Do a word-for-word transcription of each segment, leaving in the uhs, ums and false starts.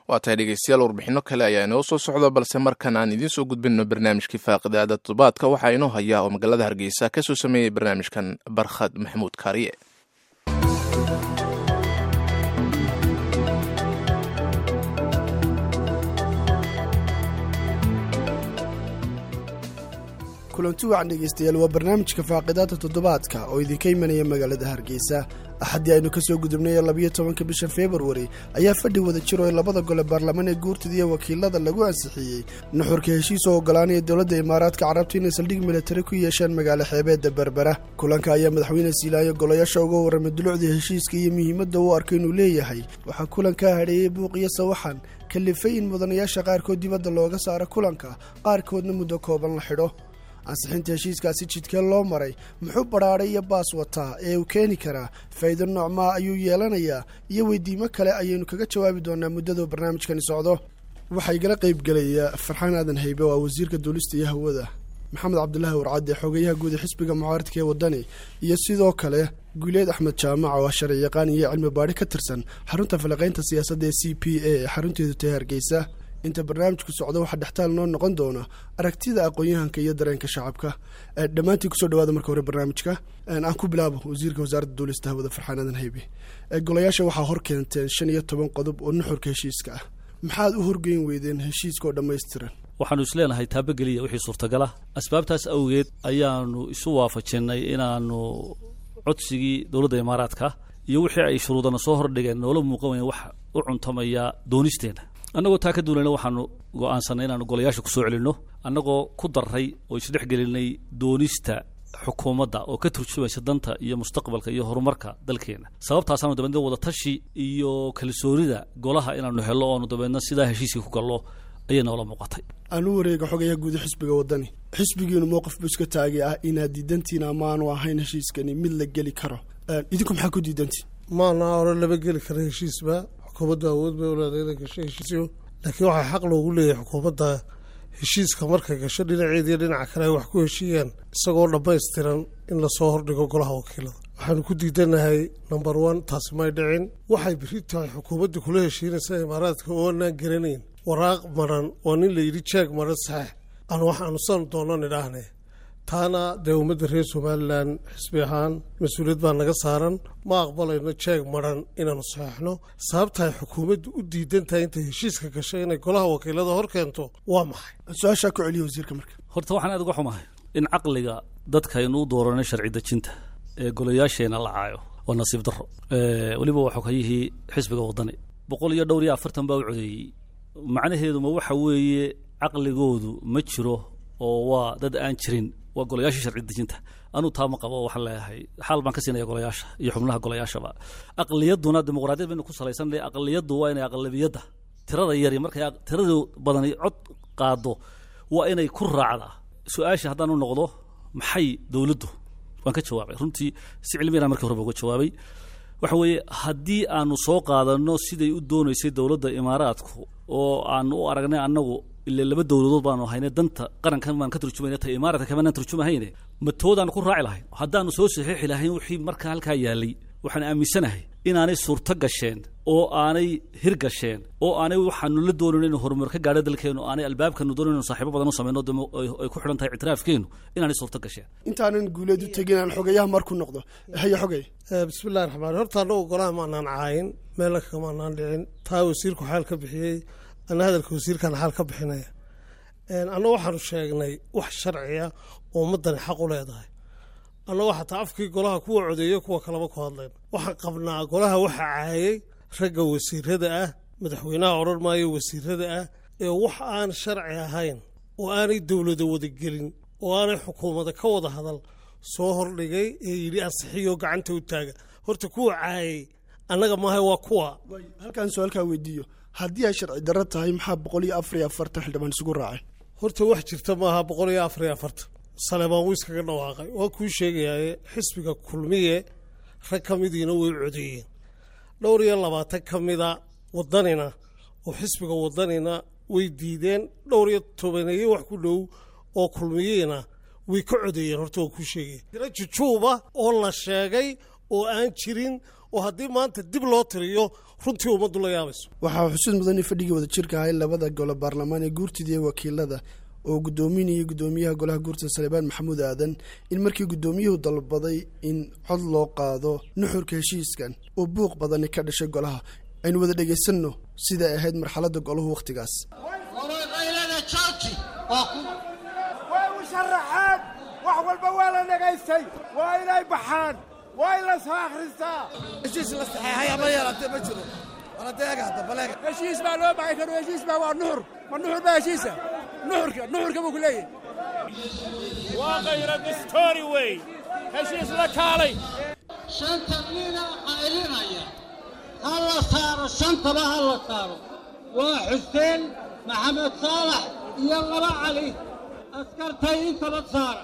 waa tahay dhegeystayaal warbixino kale ayaa inoo soo socda balse markan aan idiin soo gudbinno barnaamijkii faaqidaada toddobaadka waxaa inoo hayaa oo magaalada Hargeysa ka soo sameeyay barnaamijkan Barkhad Maxamuud Kaariye. kulanti wacan dhegeystayaal waa barnaamijka faaqidaada toddobaadka oo idinka imanaya magaalada Hargeysa. axadii aynu ka soo gudubnay labiyo tobanka bisha February ayaa fadhi wada jiro ee labada gole baarlamaan ee guurtida iyo wakiilada lagu ansixiyay nuxurka heshiis oo ogolaanaya dowladda Imaaraadka Carabta inay saldhig militari ku yeeshaan magaalo xeebeedda Berbera. kulanka ayaa madaxweyne Siilaayo golayaasha uga warramay dulucda heshiiska iyo muhiimadda uu arkay inuu leeyahay. waxaa kulanka hadheeyay buuq iyo sawaxan kalifay in mudanayaasha qaarkood dibadda looga saaro kulanka, qaarkoodna muddo kooban la xidho. ansixinta heshiiskaasi jidkee loo maray, muxuu badhaadhay iyo baas wataa ee uu keeni karaa, faa'iido noocmaa ayuu yeelanayaa, iyo weydiimo kale ayaynu kaga jawaabi doonaa muddada barnaamijkani socdo. waxaa igala qayb gelaya Farxaan Aadan Haybe oo wasiirka duulista iyo hawada, Maxamed Cabdulaahi Warcadde xogayaha guud ee xisbiga mucaaradka ee wadani, iyo sidoo kale Guuleed Axmed Jaamac oo sharci yaqaan iyo cilmi baadhi ka tirsan xarunta falaqaynta siyaasadda ee C P A ee xarunteedu tahay Hargeysa. inta barnaamijku socdo waxa dhaxtaal noo noqon doona aragtida aqoon-yahanka iyo dareenka shacabka. dhammaantii kusoo dhawaada marka hore barnaamijka aan ku bilaabo wasiirka wasaaradda duulista hawada Farxaan Aadan Haybe. golayaasha waxaa hor keenteen shan iyo toban qodob oo nuxurka heshiiska ah. maxaad u horgeyn weydeen heshiiska oo dhammaystiran? waxaanu isleenahay taabageliya wixii suurtagala. asbaabtaas awgeed ayaanu isu waafajinay inaanu codsigii dowladda Imaaraadka iyo wixii ay shuruudana soo hordhigeen noola muuqan wax u cuntamaya doonisteena. annagoo taa ka duulayna waxaanu go'aansanay inaanu golayaasha ku soo celinno annagoo ku darray oo isdhex gelinay doonista xukuumadda oo ka turjumaysa danta iyo mustaqbalka iyo horumarka dalkeena. sababtaasaanu dabeedna wada tashi iyo kalsoonida golaha inaanu hello oonu dabeedna sidaa heshiiskii ku gallo ayay noola muuqatay. aanu wareega xogayaha guud xisbiga wadani, xisbigiinu mowqif buu iska taagay ah inaad diidantiin ama aanu ahayn heshiiskani mid la geli karo. idinku maxaa ku diidantiin? maana hore laba geli kara heshiisba. xukuumadda awood bay u leedahay inay gasho heshiisyo, laakiin waxaa xaq loogu leeyahay xukuumadda heshiiska markay gasho dhinaceeda iyo dhinaca kale ay wax ku heshiiyaan isagoo dhammaystiran in lasoo hordhigo golaha wakiilada. waxaanu ku diidanahay number one taasi may dhicin. waxay berri tahay xukuumadda kula heshiinaysa Imaaraadka oo aanaan garanayn waraaq maran oo nin la yidhi jeeg maran saxiix aan waxaanu san doono nidhaahne. taana dee ummadda reer Somalilan xisbi ahaan mas-uuliyad baa naga saaran. ma aqbalayno jeeg maran inaanu saxeixno. sababtaay xukuumaddu u diidan tahay intay heshiiska gashay inay golaha wakiilada hor keento waa maxay? su-aashaa ku celiya wasiirka marka. horta waxaan aad uga xumahay in caqliga dadkaynu u dooranay sharci dejinta ee golayaasheena la caayo waa nasiib darro. weliba waa xogayihii xisbiga wadani boqol iyo dhowr iyo afartan baa u codeeyey. macnaheedu ma waxa weeye caqligoodu ma jiro oo waa dad aan jirin? waa golayaasha sharci dejinta. anuu taa ma qabo. waxaan leeyahay xaal baan ka siinaya golayaasha iyo xubnaha golayaashaba. aqliyaduna dimuqraadiyad baynu ku salaysan leeyahay. aqliyaddu waa inay aqlabiyadda tirada yari markay tirada badan cod qaado waa inay ku raacdaa. su-aasha haddaan u noqdo maxay dowladdu, waan ka jawaabay runtii si cilmiyana markii horeba uga jawaabay. waxa weeye haddii aanu soo qaadanno siday u doonaysay dowladda Imaaraadku oo aanu u aragnay annagu ilaa laba dowladood baanu haynay danta qarankan baan ka turjumayna ta Imaaraadka kamaan turjumahayne matoodaanu ku raaci lahayn. haddaanu soo saxiixi lahayn wixii markaa halkaa yaalay waxaan aaminsanahay inaanay suurto gasheen oo aanay hir gasheen oo aanay waxaanu la doonayn inuu horumar ka gaadho dalkeenu, aanay albaabkanu doonayn inuu saaxiibo badan u samayno ay ku xidhan tahay ictiraafkeenu inaanay suurto gasheen. intaanan Guuleed u tegin aan xogayaha marku noqdo. haya xogay. bismillahi raxmaan horta annagu golaha maanaan caayin, meel kama aanaan dhicin. taa wasiirku xaal ka bixiyey, ana hadalka wasiirkan xaal ka bixinaya. anna waxaanu sheegnay wax sharciya oo ummaddani xaq u leedahay. anna waxa taa afkii golaha kuwa codeeyo kuwa kaleba ku hadlayn. waxaan qabnaa golaha waxa caayay ragga wasiirada ah, madaxweynaha odhan maayo wasiirada ah, ee wax aan sharci ahayn oo aanay dowlada wada gelin oo aanay xukuumadda ka wada hadal soo hordhigay ee yidhi ansixiyo gacanta u taaga. horta kuwa caayay annaga maahay waa kuwa. halkaan su-aalkaa weydiiyo, haddii ay sharci darro tahay maxaa boqol iyo afar iyo afartan xildhibaan isugu raacay? horta wax jirta maaha boqol iyo afar iyo afartan. Saleebaan wuu iskaga dhawaaqay. waa kuu sheegayaye xisbiga kulmiye rag ka midiina way codeeyeen. dhowr iyo labaatan ka mida wadanina oo xisbiga wadanina way diideen. dhowr iyo tobaneeye wax ku dhow oo kulmiyeyna way ka codeeyeen. horta waa kuu sheegaya jira jujuuba oo la sheegay oo aan jirin oo haddii maanta dib loo tiriyo runtii ummaddu la yaabayso. waxaa xusid mudan in fadhigii wada jirka ahay labada gole baarlamaan ee guurtida iyo wakiilada oo guddoominayay guddoomiyaha golaha guurtida Salebaan Maxamuud Aadan in markii guddoomiyuhu dalbaday in cod loo qaado nuxurka heshiiskan oo buuq badan ka dhashay golaha aynu wada dhageysanno sida ay ahayd marxaladda golahu waqtigaas. way u sharaxaan wax walba waa la dhagaystay waa inay baxaan waa in la soo akhristaa heshiis la saxeexay ama yeelatay ma jiro wala deega hadda baleega heshiis baa loo baxay karo heshiis baa waa nuxur ma nuxur baa heshiisa nuxurka nuxurka buu ku leeyahay waa qayra distoori wey heshiis la kaalay shanta nina qaylinaya hala saaro shantaba hala saaro waa xuseen maxamed saalax iyo laba cali askartay intaba saara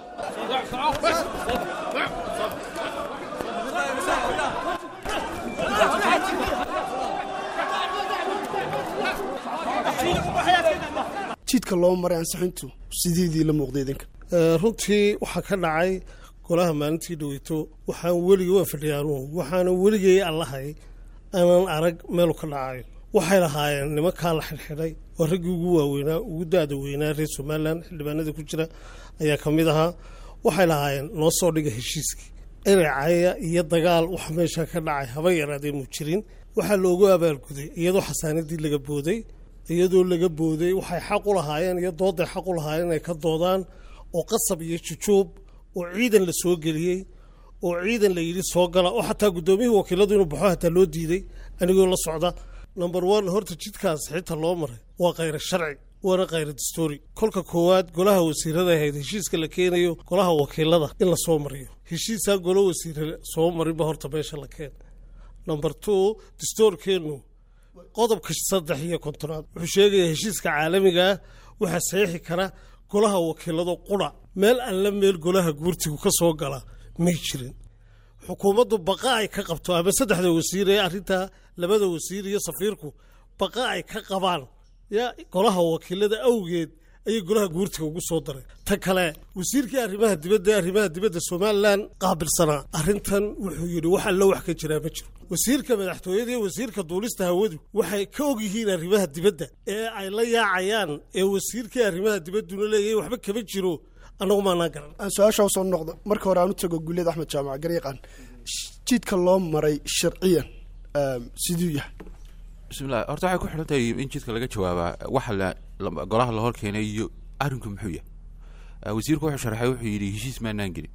jidka loo maray ansixintu sideedii la muuqday idinka runtii waxaa ka dhacay golaha maalintii dhaweyto waxaan weligii waa fadhiyaanuhu waxaana weligay allahay aanan arag meelu ka dhacayo waxay lahaayeen nimankaa la xidhxidhay waa raggii ugu waaweynaa ugu daada weynaa reer somalilan xildhibaanada ku jira ayaa ka mid ahaa waxay lahaayeen noo soo dhiga heshiiskii eracaya iyo dagaal wax meesha ka dhacay haba yaraadee mu jirin waxaa loogu abaalguday iyadoo xasaanadii laga booday iyadoo laga booday waxay xaq u lahaayeen iyo dooday xaq u lahaayeen inay ka doodaan oo qasab iyo jujuub oo ciidan la soo geliyey oo ciidan la yidhi soo gala oo xataa guddoomiyihii wakiiladu inuu baxo hataa loo diiday anigoo la socda number one horta jidkaas xitaa loo maray waa khayra sharci waana khayra dastoori kolka koowaad golaha wasiirada ahayd heshiiska la keenayo golaha wakiilada in la soo mariyo heshiisaa golo wasiire soo marinba horta meesha la keen number two dastoorkeennu qodobka saddex iyo kontonaad wuxuu sheegayaa heshiiska caalamigaa waxaa saxiixi kara golaha wakiilado qura meel alla meel golaha guurtigu ka soo gala may jirin xukuumaddu baqa ay ka qabto ama saddexda wasiir ee arrintaa labada wasiir iyo safiirku baqa ay ka qabaan ya golaha wakiilada awgeed ayay golaha guurtiga ugu soo daray ta kale wasiirkii arrimaha dibadda ee arrimaha dibadda somalilan qaabilsanaa arrintan wuxuu yidhi wax allo wax ka jiraa ma jiro wasiirka madaxtooyada iyo wasiirka duulista hawadu waxay ka og yihiin arrimaha dibadda ee ay la yaacayaan ee wasiirkii arrimaha dibadduna leeyahay waxba kama jiro annagu maanaan garan aan su-aasha usoo noqdo marka hore aan u tago guuleed axmed jaamac garyaqaan jidka loo maray sharciyan siduu yahay bismillah horta waxay ku xidhan tahay in jidka laga jawaabaa waxa la golaha la hor keenay iyo arrinku muxuu yahay wasiirku wuxuu sharaxay wuxuu yidhi heshiis maanaan gelin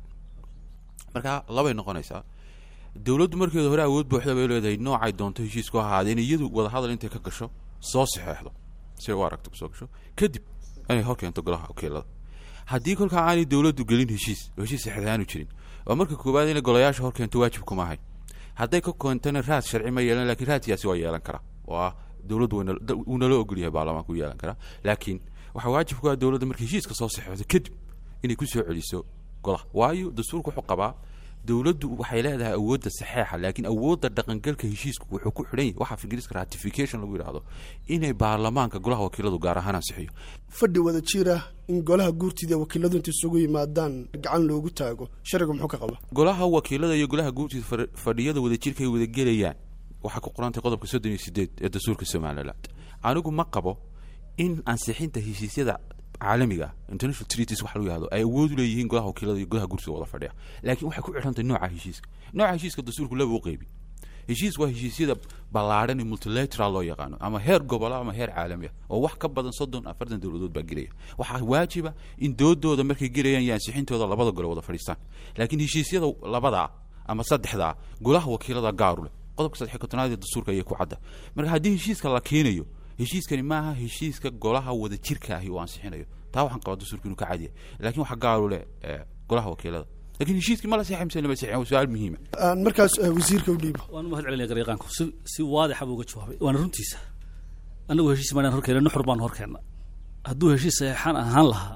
marka labay noqonaysaa dowladdu markeeda hore awood buuxda bay leedahay noocay doonto heshiisku ahaadeen iyadu wadahadal intay ka gasho soo saxeexdo si u aragto soo gasho kadib inay hor keento golaha wakiilada haddii kolkaa aanay dowladdu gelin heshiis oo heshiis saxeexaanu jirin oo marka koowaad inay golayaasha hor keento waajib kuma ahay hadday ka keentana raad sharci ma yeelan laakiin raadkiyaasi waa yeelan karaa oo ah dowladdu wuu nala ogol yahay baarlamaanku yeelan karaa laakiin waxaa waajib ku ah dowladda marka heshiiska soo saxeexdo kadib inay ku soo celiso golaha waayo dastuurku wuxuu qabaa dowladdu waxay leedahay awoodda saxeexa laakiin awoodda dhaqangalka heshiisku wuxuu ku xidhan yahay waxa ingiriiska ratification lagu yidhaahdo inay baarlamaanka golaha wakiiladu gaar ahaan ansixiyo fadhi wada jira in golaha guurtida wakiiladu inta isugu yimaadaan gacan loogu taago sharcigu muxuu ka qabaa golaha wakiilada iyo golaha guurtida fadhiyada wada jirka ay wada gelayaan waxaa ku qorantay qodobka soddon iyo sideed ee dastuurka somaliland anigu ma qabo in ansixinta heshiisyada caalamiga international treaties waxa lagu yiraahdo ay awood u leeyihiin golaha wakiilada iyo golaha guurtiga wada fadhiya laakiin waxay ku xidhantay nooca heshiiska nooca heshiiska dastuurku laba u qeybi heshiis waa heshiisyada ballaaran ee multilateral loo yaqaano ama heer gobol ama heer caalami ah oo wax ka badan soddon afartan dowladood baa gelaya waxaa waajiba in doodooda markay gelayaan iyo ansixintooda labada gole wada fadhiistaan laakiin heshiisyada labada ama saddexda golaha wakiilada gaaru leh qodobka saddex kontonaad ee dastuurka ayaa ku cadda marka haddii heshiiska la keenayo heshiiskani maaha heshiiska golaha wada jirka ahi uu ansixinayo taa waxaan qabaa dastuurka inuu ka cadiya laakiin waxaa gaaru leh golaha wakiilada laakiin heshiiskii ma la saxiixin lama saxiixin waa su'aal muhiim ah markaas wasiirka u dhiibo waan mahad celinaya garyaqaanku si si waadax buu uga jawaabay waana runtiisa anagu heshiis maanaan hor keenay nuxur baan hor keennaa hadduu heshiis saxiixan ahaan lahaa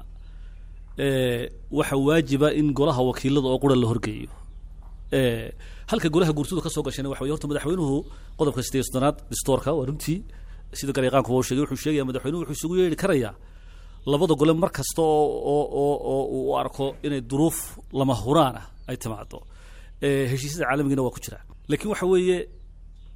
ee waxa waajiba in golaha wakiilada oo qura la horgeeyo ee halka golaha guurtooda ka soo gashayna waxa weeye horta madaxweynuhu qodobka sideed iyo soddonaad dastuurka waa runtii sida garyaqaanku uu sheegay wuxuu sheegayaa madaxweynuhu wuxuu isugu yeeri karayaa labada gole mar kasta oo oo oo uu arko inay duruuf lama huraan ah ay timaado ee heshiisyada caalamiga waa ku jira laakiin waxa weeye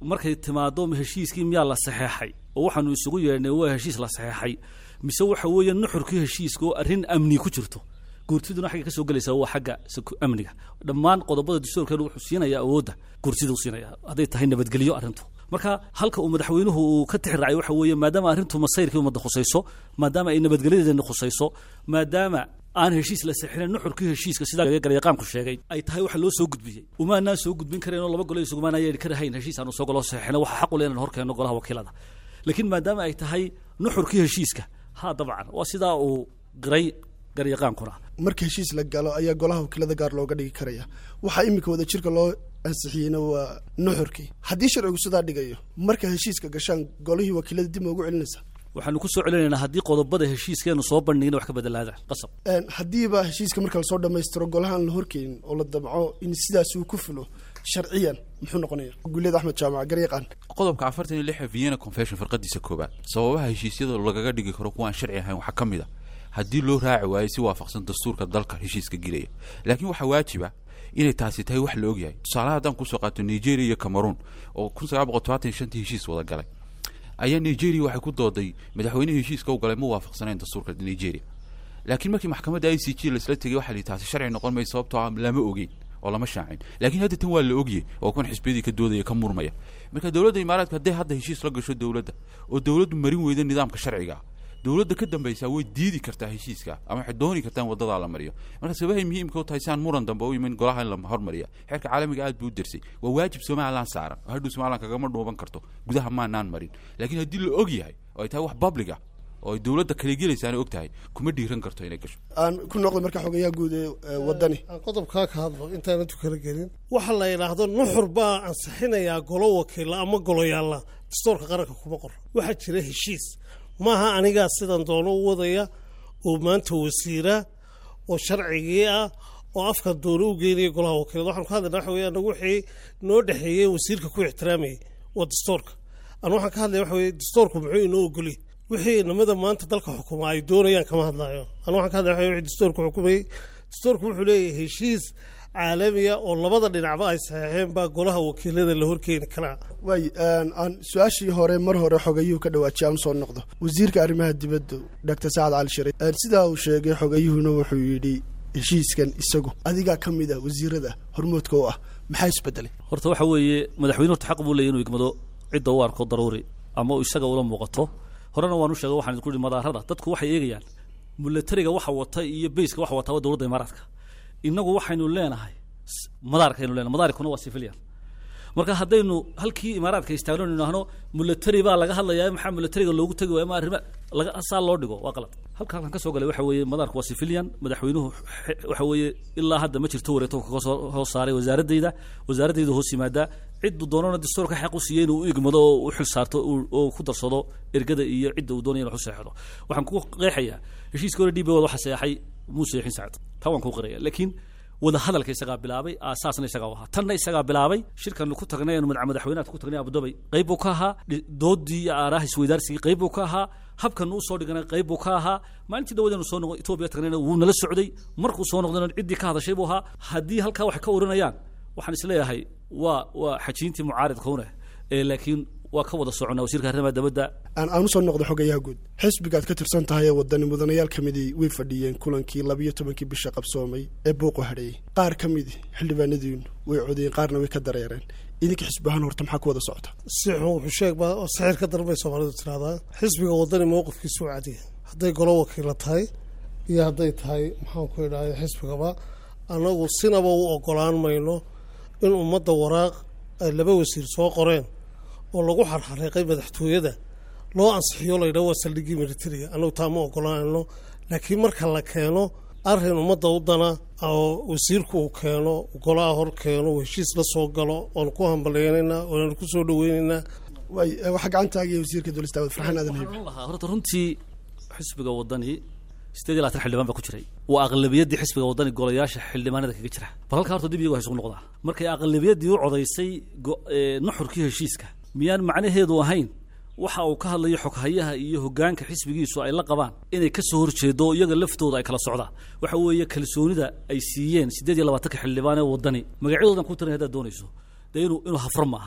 markay timaado heshiiskii miyaa la saxeexay oo waxaanu isugu yeernay waa heshiis la saxeexay mise waxa weeye nuxurkii heshiiska oo arrin amni ku jirto guurtiduna xagga ka soo galaysa waa xagga amniga dhammaan qodobada dastuurkeenu wuxuu siinayaa awoodda guurtidu siinayaa hadday tahay nabadgelyo arrintu marka halka uu madaxweynuhu uu ka tixraacay waxa weeye maadaama arrintu masayrkii ummadda khusayso maadaama ay nabadgelyadeena khusayso maadaama aan heshiis la saxinin nuxurkii heshiiska sidaa garyaqaanku sheegay ay tahay waxa loo soo gudbiyey umaanaan soo gudbin kareen oo laba gole isugumaan ayay ka rahayn heshiis aanu soo galo saxina waxa xaq u leenan horkeeno golaha wakiilada laakiin maadaama ay tahay nuxurkii heshiiska ha dabcan waa sidaa uu qiray garyaqaankuna marka heshiis la galo ayaa golaha wakiilada gaar looga dhigi karaya waxaa iminka wada jirka loo ansixiyeyna waa nuxurkii haddii sharcigu sidaa dhigayo marka heshiiska gashaan golihii wakiilada dib ma ugu celinaysa waxaanu ku soo celinaynaa haddii qodobada heshiiskeenu soo bandhigin wax ka bedelaada qasab haddiiba heshiiska marka lasoo dhammaystiro golahaan la horkeenin oo la damco in sidaas uu ku fulo sharciyan muxuu noqonaya guuleed axmed jaamac garyaqaan qodobka afartan iyo lix Vienna Convention farqadiisa koobaad sababaha heshiisyada lagaga dhigi karo kuwaan sharci ahayn waxa ka mid ah haddii loo raaci waayo si waafaqsan dastuurka dalka heshiiska gelaya laakiin waxa waajiba inay taasi tahay wax la og yahay tusaale haddaan kusoo qaato Nigeria iyo Cameroon oo kun sagaal boqol todobaatan iyo shantii heshiis wada galay ayaa Nigeria waxay ku dooday madaxweynaha heshiiska u galay ma waafaqsanayn dastuurka Nigeria laakiin markii maxkamadda I C J la isla tagay waxa la taasi sharci noqon may sababtoo ah lama ogeyn oo lama shaacin laakiin hadda tan waa la ogyahay oo kun xisbiyadii ka doodaya ka murmaya marka dawladda Imaaraadka hadday hadda heshiis la gasho dawladda oo dawladdu marin weyda nidaamka sharciga dawladda ka dambaysa way diidi kartaa heshiiska ama waxay dooni kartaa wadada la mariyo marka sabahay muhiimka u tahay saan muran dambe oo yimin golaha in la hormariyo xeerka caalamiga aad buu u dirsay waa waajib Soomaaliland saaran haduu Soomaaliland kaga ma dhooban karto gudaha ma naan marin laakiin hadii la og yahay oo ay tahay wax public ah oo dawladda kale gelaysan og tahay kuma dhiiran karto inay gasho aan ku noqdo marka xogayaa guud ee wadani qodobka ka hadlo intaan intu kala gelin waxa la yiraahdo nuxur baa ansixinaya golo wakiil ama golo yaalla dastuurka qaranka kuma qor waxa jira heshiis maaha aniga sidan doono wadaya oo maanta wasiira oo sharcigii ah oo afka doono u geeyay golaha wakiilada waxaan ka hadlaynaa waxa weeyaan wixii noo dhaxeeyay wasiirka ku ixtiraamay waa dastuurka aan waxaan ka hadlayaa waxa weeye dastuurku muxuu inoo ogolay wixii namada maanta dalka xukuuma ay doonayaan kama hadlayo aan waxaan ka hadlayaa wixii dastuurku xukumay dastuurku wuxuu leeyahay heshiis caalamiya oo labada dhinacba ay saxeexeen baa golaha wakiilada la horkeeni karaa way aan su'aashii hore mar hore xogayuhu ka dhawaajiyay aan soo noqdo wasiirka arrimaha dibadda Doctor Saad Al Shariif sidaa uu sheegay xogayuhuna wuxuu yidhi heshiiskan isagu adiga kamid ah wasiirada hormoodka oo ah maxay isbedelay horta waxa weeye madaxweynuhu xaq buu leeyahay inuu igmado cid oo arko daruuri ama isaga ula muuqato horena waanu sheegay waxaan isku dhimada madaarada dadku waxay eegayaan militariga waxa wata iyo base-ka waxa wata dawladda Imaaraadka inagu waxaynu leenahay madaarkaynu leenahay madaarkuna waa civilian marka hadaynu halkii Imaaraadka istaagno inahno military baa laga hadlayaa maxaa militariga loogu tagi waayo ma arrimo laga asaal loo dhigo waa qalad halkaan ka soo galay waxa weeye madaarku waa civilian madaxweynuhu waxa weeye ilaa hadda ma jirto wareeto ka soo saaray wasaaradayda wasaaradayda hoos yimaada cid doonana dastuurka xaq u siiyay inuu igmado oo u xil saarto oo ku darsado ergada iyo cid uu doonayo inuu saxeexdo waxaan ku qeexayaa heshiiska hore D B waxa saxeexay Muuse Yaxin Saad tawan ku qeexay laakiin wada hadalka isaga bilaabay asaasna isaga waxa tanna isaga bilaabay shirkan ku tagnay inuu madaxweynaha ku tagnay Abu Dhabi qayb uu ka ahaa doodii aaraha isweydaarsiga qayb uu ka ahaa habkan uu soo dhiganay qayb uu ka ahaa maalintii dawladda soo noqday Ethiopia tagnayna wuu nala socday markuu soo noqdayna cidii ka hadashay buu ahaa hadii halka wax ka oranayaan waxaan isleeyahay waa waa xajiintii mucaaridka una ee laakiin waa ka wada soconaa wasiirka arrimaha dibadda aan aanu soo noqdo xogayaha guud xisbigaad ka tirsan tahay wadani mudanayaal kamidii way fadhiyeen kulankii laba iyo tobankii bisha qabsoomay ee buuqo hadheeyay qaar kamid xildhibaanadiin way codeen qaarna way ka dareereen idinka xisbahan horta maxaa ku wada socota si wuxuu sheeg baa saxir ka darbay Soomaalidu tiraahdaa xisbiga wadani mowqifkiisu caadi haday golo wakiil tahay iyo haday tahay maxaan ku idhaahay xisbigaba anagu sinaba u ogolaan mayno in ummadda waraaq ay laba wasiir soo qoreen oo lagu xarxareeqay madaxtooyada loo ansixiyo la yidhaahdo saldhigii militariga anagu taa ma ogolaanayno laakiin marka la keeno arrin ummadda u dana oo wasiirku uu keeno golaha hor keeno heshiis la soo galo oon ku hambaleeynaa oon ku soo dhaweynaynaa way waxa gacantaaga wasiirka dowladda Daawud Farxaan Aadan Hayb horta runtii xisbiga wadani sideed iyo labaatan xildhibaan ba ku jiray waa aqlabiyadii xisbiga wadani golayaasha xildhibaanada kaga jira balka horta dib iyagu hayso noqdaa markay aqlabiyadii u codaysay nuxurkii heshiiska miyaan macnaheedu ahayn waxa uu ka hadlayo xoghayaha iyo hogaanka xisbigiisu ay la qabaan inay ka soo horjeedo iyaga laftooda ay kala socdaan waxa weeye kalsoonida ay siiyeen sideed iyo labaatan xildhibaan ee wadani magacyadoodan ku tiray hada doonayso inuu inuu hafar maaha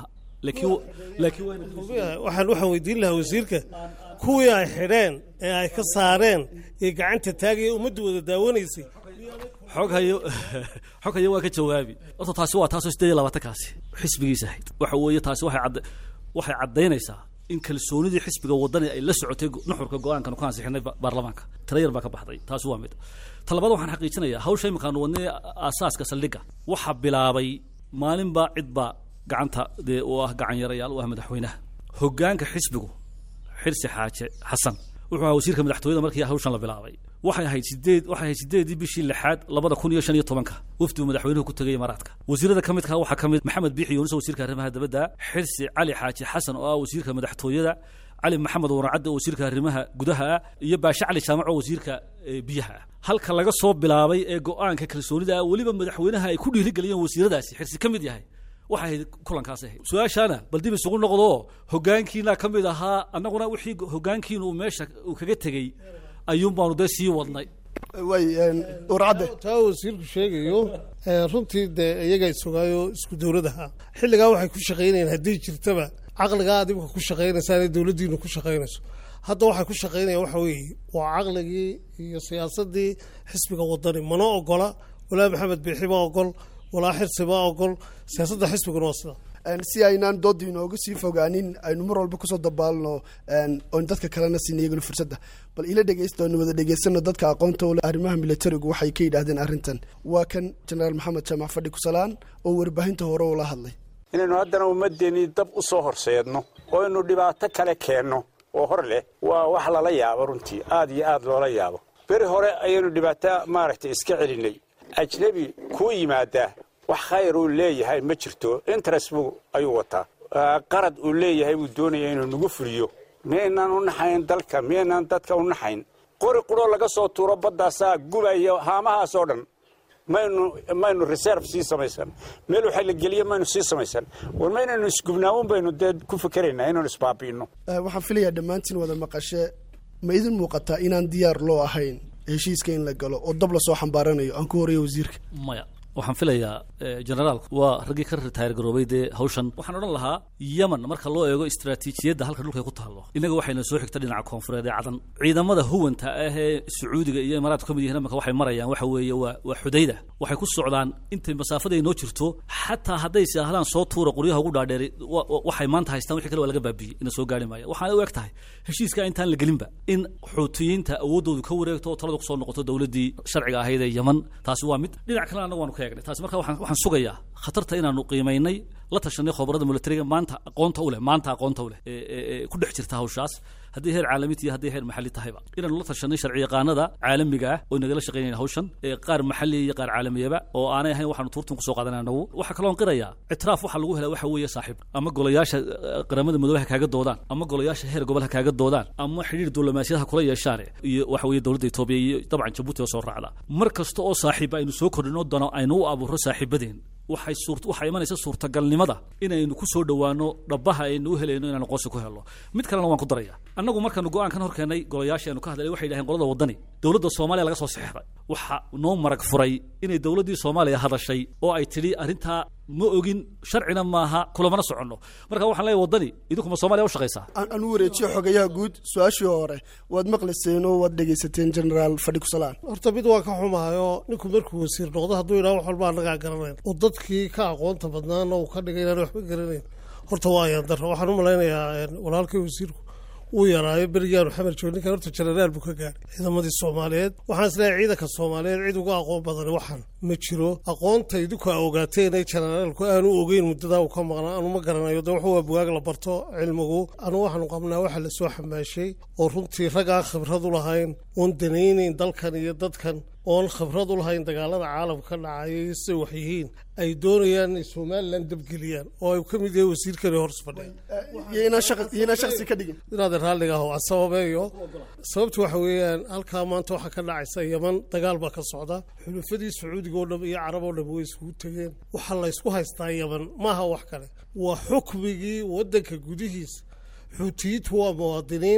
laakiin laakiin waxaan waxaan weydiin lahaa wasiirka kuwii ay xidheen ee ay ka saareen ee gacanta taagaya ummadda wada daawanaysay xog hayo xog hayo waa ka jawaabi horta taasi waa taasoo siddeed iyo labaatan kaasi xisbigiisa ahayd waxa weeye taasi waxay cad waxay caddaynaysaa in kalsoonidii xisbiga wadani ay la socotay nuxurka go'aankan ku ansixinay baarlamaanka tayar baa ka baxday taasi waa mid talabada waxaan xaqiijinayaa hawsha imkaan wadnay aasaaska saldhiga waxa bilaabay maalin baa cid baa gacanta oo ah gacan yarayaal oo ah madaxweynaha hoggaanka xisbigu xirsi xaaje xasan wuxuu ahaa wasiirka madaxtooyada markii hawshan la bilaabay waxay ahayd sideed waxay ahayd sideedii bishii lixaad labada kun iyo shan iyo tobanka wafdigu madaxweynuhu ku tegay Imaaraadka wasiirada ka midka waxaa ka mid Maxamed Biixi Yuunus wasiirka arrimaha dibadda xirsi Cali Xaaji Xasan oo ah wasiirka madaxtooyada علي محمد ورعد وزيرك arrimaha gudaha iyo Baasha Cali Jaamac wasiirka biyaha halka laga soo bilaabay ee go'aanka kalsoonida waliba madaxweynaha ay ku dhiirigeliyeen wasiiradaasi xirsi kamid yahay waxay kulankaas ahayd su'aashana bal dib isugu noqdo hogaankiina kamid ahaa annaguna wixii hogaankiina uu meesha uu kaga tagay ayuun baanu de sii wadnay way warcade taa wasiirku sheegayo runtii de iyaga isugaayo isku dawladaha xilliga waxay ku shaqeynayeen hadii jirtaba aqliga adigu ku shaqeynaysaa dawladdiinu ku shaqeynayso hadda waxay ku shaqeynayaan waxa weeye waa aqligii iyo siyaasadii xisbiga wadani mana ogola walaa maxamed biixi ma ogol walaa xirsi ma ogol siyaasadda xisbiguna waa sida si aynaan doodii inooga sii fogaanin aynu mar walba kusoo dabaalno oon dadka kalena siin iyaguna fursadda bal ila dhegaysta oonu wada dhegaysano dadka aqoonta u leh arrimaha militarigu waxay ka yidhaahdeen arrintan waa kan jenaraal maxamed jaamac fadhi kusalaan oo warbaahinta hore ula hadlay inaynu haddana ummaddeennii dab u soo horseedno oo aynu dhibaato kale keenno oo hor leh waa wax lala yaabo runtii aad iyo aad loola yaabo beri hore ayaynu dhibaato maaragtay iska celinay ajnebi kuu yimaadaa wax khayr uu leeyahay ma jirto interest buu ayuu wataa qarad uu leeyahay buu doonaya inuu nagu fuliyo miyaynaan u naxayn dalka miyaynaan dadka u naxayn qori quroo laga soo tuuro baddaasaa gubaya haamahaas oo dhan maynu maynu reserve sii samaysan meel waxay la geliya maynu sii samaysan war maynaynu isgubnaawun baynu dee ku fikeraynaa inaynu isbaabi'inno waxaan filayaa dhammaantiin wada maqashe ma idin muuqataa inaan diyaar loo ahayn heshiiska in la galo oo dab la soo xambaaranayo aan ku horeeyo wasiirka maya waxaan filayaa generaalku waa raggii ka retire garoobay dee hawshan waxaan odhan lahaa yemen marka loo eego istaraatiijiyadda halka dhulka ku taalo inaga waxayna soo xigta dhinaca koonfureed ee cadan ciidamada huwanta ah ee sacuudiga iyo imaaraadka kamid yihiin marka waxay marayaan waxa weeye waa waa xudayda waxay ku socdaan intay masaafada inoo jirto xataa hadday saahdaan soo tuura qoryaha ugu dhaadheeri waxay maanta haystaan wixii kale waa laga baabiyey ina soo gaari maayo waxaana u eg tahay heshiiska intaan la gelinba in xuutiyiinta awoodoodu ka wareegto oo taladu kusoo noqoto dowladdii sharciga ahayd ee yemen taasi waa mid dhinac kale annagu waanu ka taas marka waxaan waxaan sugayaa khatarta inaanu qiimeynay la tashanay khibrada militariga maanta aqoonta u leh maanta aqoonta u leh ee ku dhex jirta hawshaas haddii heer caalami iyo haddii heer maxalli tahayba inaanu la tashanay sharci yaqaanada caalamiga ah oo nagala shaqeynayna hawshan ee qaar maxalli iyo qaar caalamiyaba oo aanay ahayn waxaanu tuurtan kusoo qaadanaa nagu waxa kaloon qirayaa ictiraaf waxa lagu helaa waxa weeye saaxiib ama golayaasha qaramada midoobaha kaaga doodaan ama golayaasha heer gobolka kaaga doodaan ama xiriir diblomaasiyadaha kula yeeshaan iyo waxa weeye dowladda Itoobiya iyo dabcan Djibouti oo soo raacda mar kasta oo saaxiib aynu soo kordhino dano aynu u abuuro saaxiibadeen waxay suurta waxay imanaysaa suurtagalnimada inaynu ku soo dhawaano dhabaha aynu u helayno inaan qoos ku helno mid kalena waan ku darayaa annagu markaanu go'aan kan hor keenay golayaasheenu ka hadlay waxay yiraahdeen qolada wadani dawladda Soomaaliya laga soo saxeexday waxa noo marag furay inay dawladdii Soomaaliya hadashay oo ay tiri arinta ma ogin sharcina maaha kulamana soconno marka waxaan leeyahay wadani idinkuma Soomaaliya u shaqeysaa aan u wareejiyo xogayaha guud su'aashii hore waad maqlayseen oo waad dhageysateen generaal fadhi kusalaan horta mid waa ka xumaayo ninku markuu wasiir noqdo hadduu ilaa wax walba naga garanayn oo dadkii ka aqoonta badnaana uu ka dhigay inaan waxba garanayn horta waa ayaan darro waxaan u malaynayaa walaalkay wasiirku uu yaraayo berigaan maxamed joogninka horta jenaraal buu ka gaaray ciidamadii Soomaaliyeed waxaan isleeyahay ciidanka Soomaaliyeed cid uga aqoon badan waxan ma jiro aqoonta idinku ogaateen ay jenaraalku aanu ogeyn muddada uu ka maqnaa aanu ma garanayo de wuxuu waa bugaag la barto cilmigu anu waxaanu qabnaa waxa la soo xamaashay oo runtii ragaa khibrad u lahayn oon danaynayn dalkan iyo dadkan oon khibrad u lahayn dagaalada caalamka ka dhacayay si wax yihiin ay doonayaan in Soomaaliland dabgeliyaan oo ay ka mid yahay wasiirkani hoos fadhiya iyana shaqsi iyana shaqsi ka dhigin inaad raaliga ah sababeeyo sababtu waxa weeyaan halka maanta waxa ka dhacaysa Yemen dagaal ba ka socda xulufadii Sacuudiga oo dhab iyo Carab oo dhab way isku tageen waxa la isku haystaa Yemen maaha wax kale waa xukmigii wadanka gudihiisa xuutiyiintu waa muwaadiniin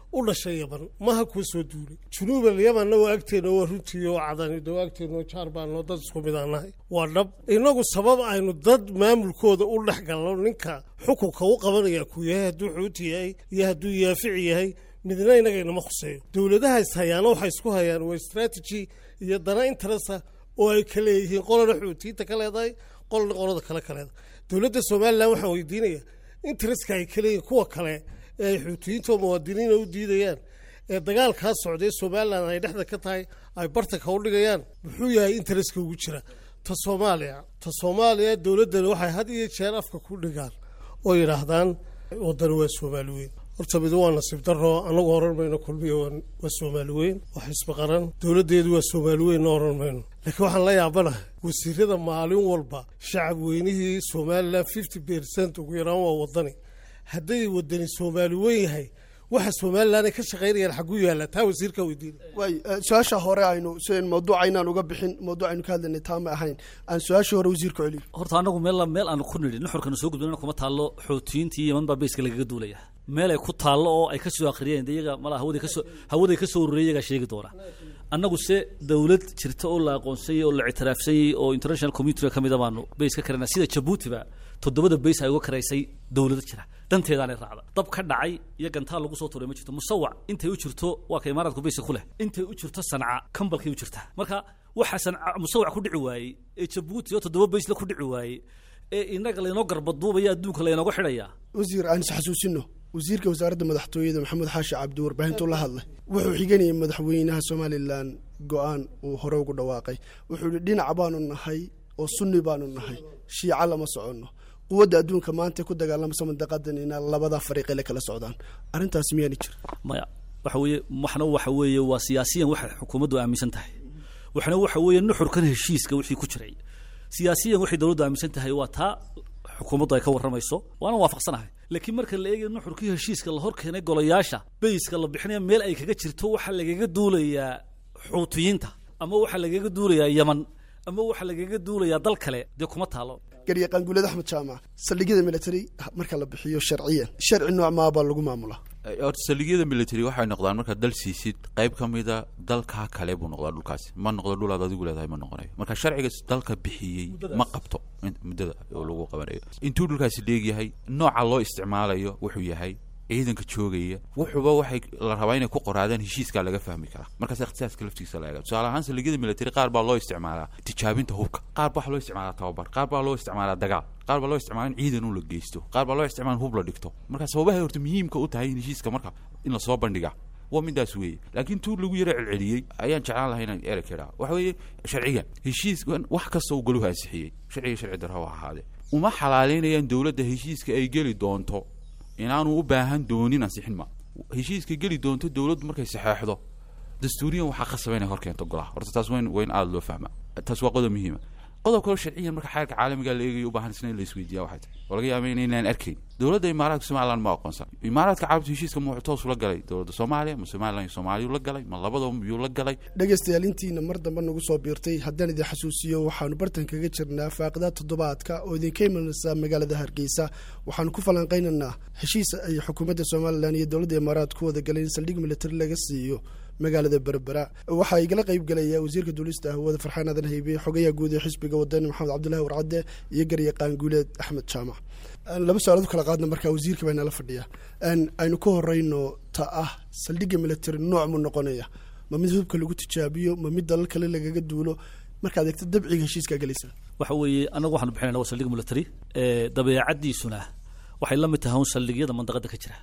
u dhashay yaman maha kuwa soo duulay junuubal yamanna waa agteena waa runtii oo cadanido waa agteena jaar baanoo dad isku mid aan nahay waa dhab inagu sabab aynu dad maamulkooda u dhex galno ninka xukunka u qabanaya ku yahay hadduu xuuti yahay iyo hadduu yaafici yahay midna inagaynama khuseeyo dowladaha is hayaana waxay isku hayaan waa strategy iyo dana interesa oo ay ka leeyihiin qolana xuutiyiinta ka leedahay qolna qolada kale ka leedahay dowladda somalilan waxaan weydiinaya intereska ay ka leeyihiin kuwa kale ee ay xuutiyiinta oo muwaadiniina u diidayaan ee dagaalkaa socday somalilan ay dhexda ka tahay ay bartanka u dhigayaan muxuu yahay intereska ugu jira ta soomaaliya ta soomaaliya dowladdani waxay had iyo jeer afka ku dhigaan oo yidhaahdaan waddani waa soomaali weyn horta mid waa nasiib daro anagu oran mayno kulmiya waa soomaali weyn waa xisbi qaran dowladdeedu waa soomaali weynna oran mayno laakiin waxaan la yaabanahay wasiirada maalin walba shacab weynihii somalilan fifty percent ugu yaraan waa waddani hadday waddani soomaali weyn yahay waxa somalilan ay ka shaqaynayaan xagu yaalla taa wasiirka weydiina way su-aasha hore aynu seen mawduuca inaan uga bixin mawduucaynu ka hadlaynay taa ma ahayn aan su-aasha hore wasiirka celiyo horta anagu meel meel aan ku nidhi nuxurkana soo gudbinana kuma taallo xuutiyiintii yaman baa bayska lagaga duulaya meel ay ku taallo oo ay ka soo akhriyeen de iyaga malaha hawaday kasoo hawaday ka soo ururiyay iyagaa sheegi doona annagu se dowlad jirta oo la aqoonsayay oo la ictiraafsayay oo international community ka mid ah baanu bays ka karana sida Djibouti-ba toddobada bays ay uga karaysay dowlad jira danteedaanay raacda dab ka dhacay iyo gantaal lagu soo tuuray ma jirto musawac intay u jirto waa ka imaaraadku bayska ku leh intay u jirto sanca kambalkay u jirta marka waxa sanca musawac ku dhici waayey ee Djibouti oo toddoba bays la ku dhici waayey ee inaga leeno garbaduubaya adduunka leeno xidhaya wasiir aan xasuusino wasiirka wasaaradda madaxtooyada maxamed xaashi cabdi warbaahintu la hadlay wuxuu xiganayay madaxweynaha Somaliland go'aan uu hore ugu dhawaaqay wuxuu yiri dhinac baanu nahay oo sunni baanu nahay shiica lama socono quwadda adduunka maanta ku dagaalamay mandaqadan in labada fariiq ay kala socdaan arintaas miyaan jir maya waxa weeye waxna waxa weeye waa siyaasiyan waxa xukuumaddu aaminsan tahay waxna waxa weeye nuxurkan heshiiska wixii ku jiray siyaasiyan wixii dawladdu aaminsan tahay waa taa xukuumaddu ay ka waramayso waana waafaqsanahay laakiin marka la eegayo nuxurkii heshiiska la hor keenay golayaasha bayska la bixinayo meel ay kaga jirto waxa lagaga duulayaa xuutiyiinta ama waxa lagaga duulayaa yaman ama waxa lagaga duulayaa dal kale de kuma taalo gariya qanguulada Axmed Jaamac saldhigyada military marka la bixiyo sharciyan sharci nooc ma baa lagu maamulaa horta saldhigyada military waxay noqdaan marka dal siisid qayb kamida dalka kale buu noqdaa dhulkaas ma noqdo dhul aad adigu leedahay ma noqonayo marka sharciga dalka bixiyay ma qabto muddada oo lagu qabanayo intuu dhulkaasi leeyahay nooca loo isticmaalayo wuxuu yahay ciidanka joogaya wuxuuba waxay la rabaa inay ku qoraadaan heshiiska laga fahmi kara markaas ikhtisaaska laftiisa la eego tusaale ahaan saldhigyada military qaar baa loo isticmaalaa tijaabinta hubka qaar baa loo isticmaalaa tababar qaar baa loo isticmaalaa dagaal qaar baa loo isticmaalaa in ciidan uu la geysto qaar baa loo isticmaalaa hub la dhigto marka sababaha horta muhiimka u tahay heshiiska marka in la soo bandhiga waa midaas weeye laakiin tuu lagu yara celceliyay ayaan jeclaan lahaa inaan erey karaa waxa weeye sharciga heshiiskan wax kasta uu goluhu ansixiyey sharciga sharci darro ahaade uma xalaaleynayaan dowladda heshiiska ay geli doonto inaanu u baahan doonin ansixin ma heshiiska geli doonto dawladdu markay saxeexdo dastuuriyan waxa qasabay inay hor keento golaha horta taas weyn weyn aad loo fahmaa taas waa qodob muhiim ah qodob kale sharciyan marka xeerka caalamiga la eegayo u baahan isna la isweydiiyaa waxay tahay oo laga yaabay inaan arkayn dawladda imaaraadka Soomaaliland ma aqoonsan imaaraadka carabta heshiiska ma toos ula galay dawladda Soomaaliya ma Soomaaliland Soomaaliya la galay ma labadaba miyuu la galay dhageystayaal intiina mar dambe nagu soo biirtay haddaan idin xasuusiyo waxaanu bartan kaga jirnaa faaqida toddobaadka oo idin ka imanaysa magaalada Hargeysa waxaanu ku falanqeynaynaa heshiis ay xukuumadda Soomaaliland iyo dawladda imaaraadka ku wada galeen saldhig military laga siiyo magaalada Berbera waxa ay kala qayb galaya wasiirka duulista hawada Farxaan Aadan Haybe xogayaha guud ee xisbiga wadani Maxamed Cabdullaahi Warcade iyo gariya qaanguuleed Axmed Jaamac laba su'aalood kala qaadna marka wasiirka bayna la fadhiya aan aynu ku horeyno ta ah saldhigga military nooc mu noqonaya ma mid hubka lagu tijaabiyo ma mid dalal kale lagaga duulo marka adeegta dabciga heshiiska galaysa waxa weeye anagu waxaan bixinaynaa saldhig military ee dabeecadiisuna waxay la mid tahay saldhigyada mandaqada ka jira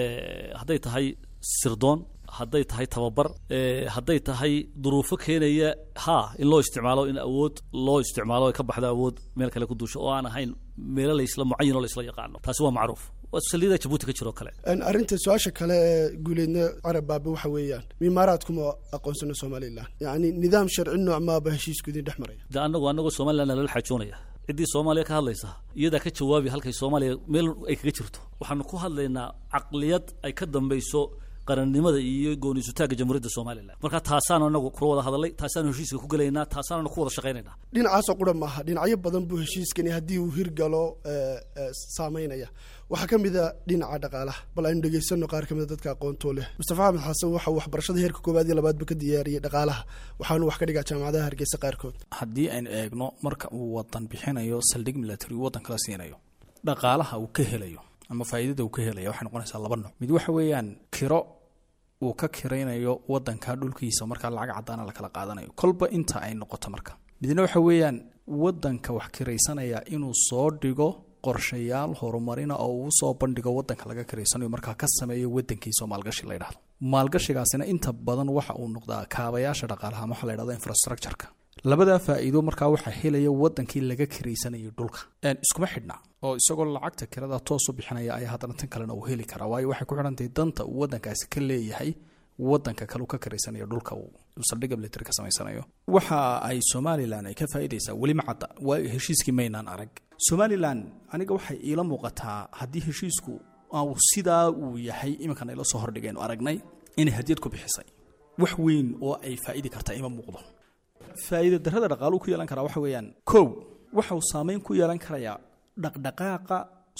ee haday tahay sirdoon hadday tahay tababar ee hadday tahay duruufo keenaya ha in loo isticmaalo in awood loo isticmaalo ay ka baxdo awood meel kale ku duusho oo aan ahayn meel la isla mucayin oo la isla yaqaano taasi waa macruuf waa saldhigda Djibouti ka jiro kale an arinta su'aasha kale ee guuleedna Arababa waxa weeyaan imaaraadku ma aqoonsano Soomaaliland yaani nidaam sharci nooc ma ba heshiisku idin dhexmaray da anagu anagu Soomaaliland la xajoonaya cidii Soomaaliya ka hadlaysa iyada ka jawaabi halkay Soomaaliya meel ay kaga jirto waxaanu ku hadlaynaa aqliyad ay ka dambayso qarannimada iyo gooniisutaagga jamhuuriyadda somalilan marka taasaan anagu kula wada hadalay taasaan heshiiska ku gelaynaa taasaan anagu ku wada shaqaynaynaa dhinacaasoo qura maaha dhinacyo badan buu heshiiskani haddii uu hirgalo saameynaya waxaa ka mid a dhinaca dhaqaalaha bal aynu dhegaysano qaar ka mid a dadka aqoontoo leh mustafa axmed xasan waxa uu waxbarashada heerka koowaad iyo labaadba ka diyaariyey dhaqaalaha waxaanu wax ka dhigaa jaamacadaha hargeysa qaarkood haddii aynu eegno marka uu wadan bixinayo saldhig military uu waddan kala siinayo dhaqaalaha uu ka helayo ama faa'iidada uu ka helaya waxay noqonaysaa laba nooc mid waxa weeyaan kiro uu ka kiraynayo waddanka dhulkiisa markaa lacag caddaana la kala qaadanayo kolba inta ay noqoto marka midna waxa weeyaan waddanka wax kiraysanaya inuu soo dhigo qorshayaal horumarina oo uu soo bandhigo waddanka laga kiraysanayo markaa ka sameeyo waddankiisa oo maalgashi la yidhahdo maalgashigaasina inta badan waxa uu noqdaa kaabayaasha dhaqaalaha ama waxa la yidhahdo infrastructureka labadaa faa'iido markaa waxaa helaya waddankii laga kiraysanayay dhulka iskuma xidhna oo isagoo lacagta kirada toos u bixinaya ayaa haddana tan kalena uu heli karaa waayo waxay ku xidhantahay danta uu waddankaasi ka leeyahay waddanka kale uu ka kiraysanayo dhulka uu saldhigga military ka samaysanayo waxa ay somalilan ay ka faa'iidaysaa weli ma cadda waa heshiiskii maynaan arag somalilan aniga waxay iila muuqataa haddii heshiisku uu sidaa uu yahay iminkan ayla soo hordhigaynu aragnay inay hadiyad ku bixisay wax weyn oo ay faa'idi kartaa ima muuqdo faa'iido darrada dhaqaaluhu ku yeelan karaa waxa weeyaan kow waxa uu saameyn ku yeelan karayaa dhaqdhaqaaqa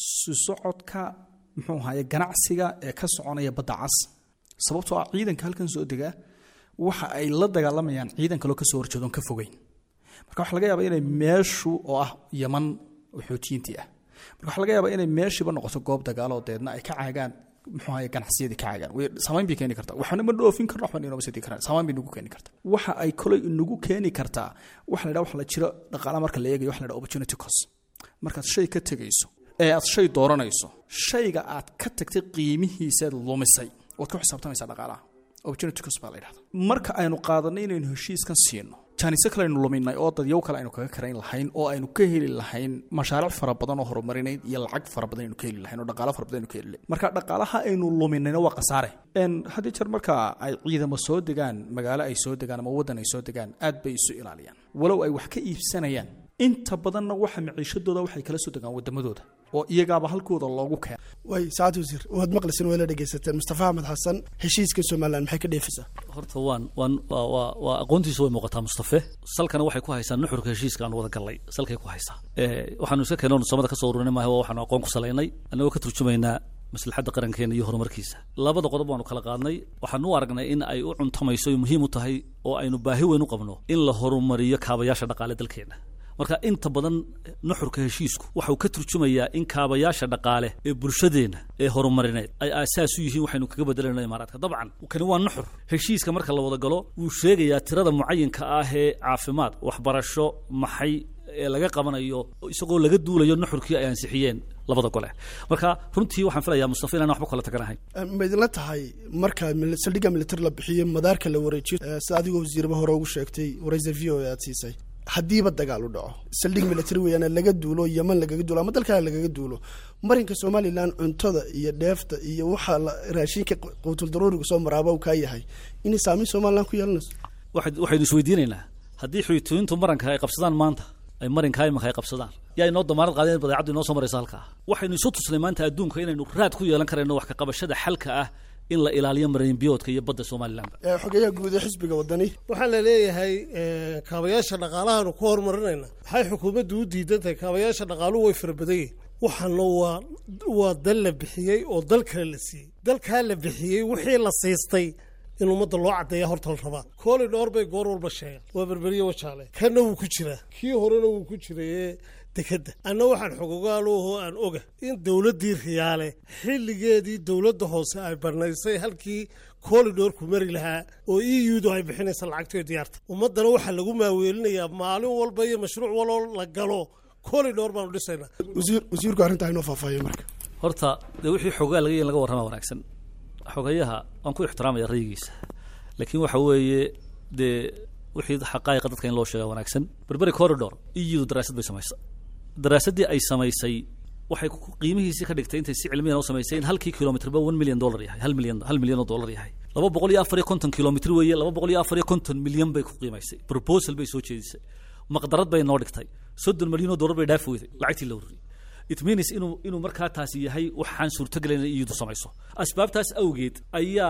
socodka muxuu ahaye ganacsiga ee ka soconaya badda cas sababtoo ah ciidanka halkan soo dega waxa ay la dagaalamayaan ciidan kaloo kasoo horjeedoon ka fogeyn marka waxaa laga yaabaa inay meeshu oo ah yaman oo xootiyiintii ah marka waxaa laga yaabaa inay meeshiiba noqoto goob dagaaloo deedna ay ka caagaan muxuu ahaye ganacsiyadii ka caagaan way saameyn bay keeni kartaa waxna ma dhoofin karno waxba inoo sii karaan saameyn bay nagu keeni kartaa waxa ay kolay nagu keeni kartaa waxa la yidhaha waxa la jiro dhaqaalaha marka la eegayo waxa la yidhaha opportunity cost markaad shay ka tegayso ee aad shay dooranayso shayga aad ka tagtay qiimihiisaad lumisay waad ku xisaabtamaysaa dhaqaalaha opportunity cost baa la yidhahda marka aynu qaadanay inaynu heshiiskan siino jaaniso kale aynu luminay oo dadyow kale aynu kaga karayn lahayn oo aynu ka heli lahayn mashaariic fara badan oo horumarineyd iyo lacag fara badan aynu ka heli lahayn oo dhaqaalo fara badan aynu ka heli lahayn marka dhaqaalaha aynu luminayna waa khasaare n haddii jeer marka ay ciidamo soo degaan magaalo ay soo degaan ama waddan ay soo degaan aad bay isu ilaaliyaan walow ay wax ka iibsanayaan inta badanna waxa maciishadooda waxay kala soo degaan waddamadooda oo iyagaaba halkooda loogu keeno way saacad wasiir waad maqlaysan way la dhegaysateen mustafa axmed xasan heshiiska somaliland maxay ka dheefaysaa horta waan waan waa waa aqoontiisa way muuqataa mustafe salkana waxay ku haysaa nuxurka heshiiska aan wada gallay salkay ku haysaa waxaanu iska keenoo samada ka soo ururinay maaha waa waxaanu aqoon ku salaynay annagoo ka turjumaynaa maslaxadda qarankeena iyo horumarkiisa labada qodob waanu kala qaadnay waxaanu u aragnay in ay u cuntamayso ay muhiim u tahay oo aynu baahi weyn u qabno in la horumariyo kaabayaasha dhaqaale dalkeena marka inta badan nuxurka heshiisku waxa uu ka turjumayaa in kaabayaasha dhaqaale ee bulshadeena ee horumarineed ay aasaas u yihiin waxaynu kaga bedelayno imaaraadka dabcan kani waa nuxur heshiiska marka la wada galo wuu sheegayaa tirada mucayinka ah ee caafimaad waxbarasho maxay ee laga qabanayo isagoo laga duulayo nuxurkii ay ansixiyeen labada gole marka runtii waxaan filayaa mustafa inaan waxba kala taganahay ma idinla tahay marka saldhigga military la bixiyo madaarka la wareejiyo sida adigoo wasiirba hore ugu sheegtay waraysa v o aad siisay haddiiba dagaal u dhaco saldhig military weeyaan laga duulo yaman lagaga duulo ama dalkale lagaga duulo marinka somaliland cuntada iyo dheefta iyo waxa raashinka quutul daruuriga soo maraaba uu ka yahay inay saameyn somaliland ku yeelanayso waxaynu isweydiinaynaa haddii xuytooyintu maranka ay qabsadaan maanta ay marinka imika ay qabsadaan yaa inoo damaanad qaadeen badeecaddu inoo soo maraysa halkaa waxaynu isu tusnay maanta adduunka inaynu raad ku yeelan karayno wax ka qabashada xalka ah in la ilaaliyo marinbiyoodka iyo badda somaliland xogeyaha guud ee xisbiga wadani waxaa la leeyahay kaabayaasha dhaqaalahaanu ku horumarinayna waxay xukuumaddu u diidan tahay kaabayaasha dhaqaaluhu way fara badan yihin waxaana waa waa dal la bixiyey oo dal kale la siiyey dalkaa la bixiyey wixii la siistay in ummadda loo caddeeya horta la rabaa kooli dhoor bay goor walba sheegaan waa berberiye wajaale kanna wuu ku jiraa kii horena wuu ku jirayee dekadda anna waxaan xogogaalooho aan oga in dowladdii riyaale xilligeedii dowladda hoose ay barnaysay halkii koolidhoorku mari lahaa oo e u-du ay bixinaysa lacagtio diyaarta ummaddana waxaa lagu maaweelinayaa maalin walba iyo mashruuc waloo la galo koolidhoor baanu dhisaynaa wasiirku arrintaa inoo faahfaahiyo marka horta dee wixii xogaa laga laga warramaa wanaagsan xogayaha waan ku ixtiraamaya rayigiisa laakiin waxa weeye dee wixii xaqaa'iqa dadka in loo sheega wanaagsan berberi corridor e u-du daraasad bay samaysay daraasaddii ay samaysay waxay qiimihiisii ka dhigtay intay si cilmiyan u samaysay in halkii kilomitrba one million dollar yahay hal milyan hal milyan oo dollar yahay laba boqol iyo afar iyo konton kilomitr weeye laba boqol iyo afar iyo konton milyan bay ku qiimaysay proposal bay soo jeedisay maqdarad bay noo dhigtay soddon milyan oo dollar bay dhaaf weyday lacagtii la ururiyay it means inuu inuu markaa taasi yahay waxaan suurtagelayn in iyadu samayso asbaabtaas awgeed ayaa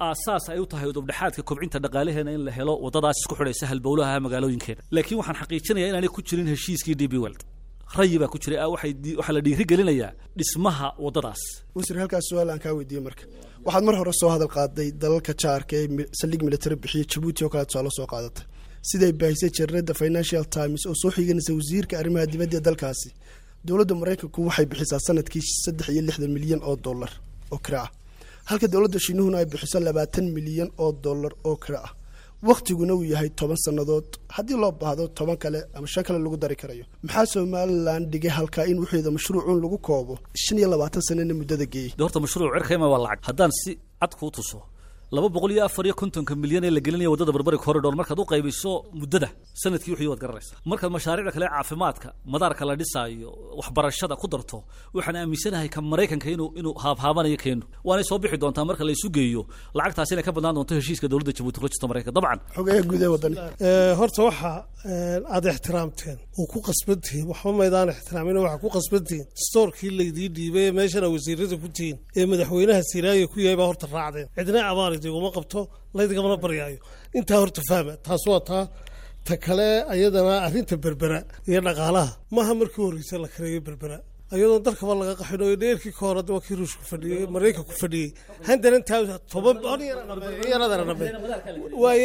aasaas ay u tahay udubdhaxaadka kobcinta dhaqaalaheena in la helo wadadaas isku xidhaysa halbowlaha magaalooyinkeena laakiin waxaan xaqiijinayaa inaanay ku jirin heshiiskii D P World rayi baa ku jiray waxay waxa la dhiiri gelinayaa dhismaha wadadaas wasiir halkaas su'aal aan ka weydiiyay marka waxaad mar hore soo hadal qaaday dalalka jaarka ee saldhig military bixiya Djibouti oo kale soo soo qaadatay siday baahisay jarrada Financial Times oo soo xiganaysa wasiirka arrimaha dibadda ee dalkaasi dawladda Mareykanku waxay bixisaa sanadkii saddex iyo lixdan milyan oo dollar oo kira halka dawladda Shiinuhuna ay bixiso labaatan milyan oo dollar oo kira waqtiguna uu yahay toban sanadood haddii loo baahdo toban kale ama shan kale lagu dari karayo maxaa Somaliland dhigay halka in wixii mashruucun lagu koobo shan iyo labaatan sano muddada geeyay doorta mashruuc cirkayma waa lacag haddaan si cad ku tuso laba boqol iyo afar iyo konton milyan ee la gelinayo wadada barbari corridor markaad u qaybiso muddada sanadkii wixii waad garanaysaa markaad mashaariicda kale caafimaadka madaarka la dhisaayo waxbarashada ku darto waxaan aaminsanahay ka Mareykanka inuu inuu haabhaabanayo keeno waana soo bixi doontaa marka la isu geeyo lacagtaas inay ka badnaan doonto heshiiska dawladda Djibouti la jirto Mareykanka dabcan xogaha guud ee wadani ee horta waxa aad ixtiraamteen oo ku qasbantiin waxba maydaan ixtiraamin waxa ku qasbantiin stoorkii leedii dhiibay meeshana wasiirada ku tiin ee madaxweynaha Siraayo ku yahay baa horta raacdeen cidna abaar uma qabto laydigama baryaayo intaa horta fahma taas waa taa ta kale ayadana arrinta berbera iyo dhaqaalaha maaha markii horreysay la kareeyay berbera ayadoo dalkaba laga qaxino ee dheerkii ka hor waa kii ruushku fadhiyay Mareykanka ku fadhiyay haddana intaa toban yarada rabay waaye